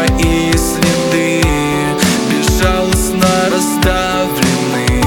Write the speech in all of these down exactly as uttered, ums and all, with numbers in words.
твои следы безжалостно расставлены.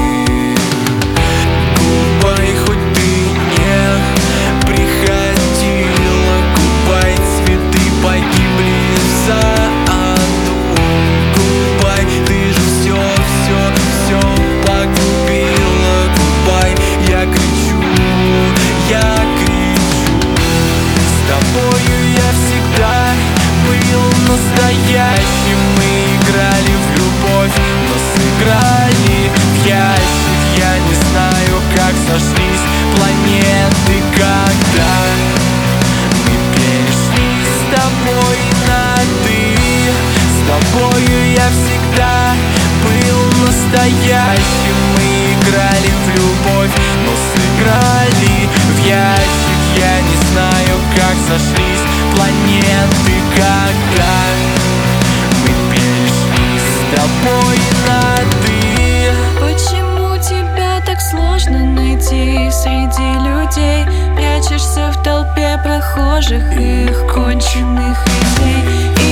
Губай, хоть ты не приходила, губай, цветы погибли в саду. Губай, ты же все, все, все погубила. Губай, я кричу, я кричу. С тобою я всегда был настоящим. Мы играли в любовь, но сыграли в ящик. Я не знаю, как сошлись планеты, когда мы перешли с тобой на «ты». С тобою я всегда был настоящим. Мы играли в любовь, но сыграли в ящик. Я не знаю, как сошлись планеты, когда мы перешли с тобой на «ты». Почему тебя так сложно найти среди людей? Прячешься в толпе прохожих и их конченых идей.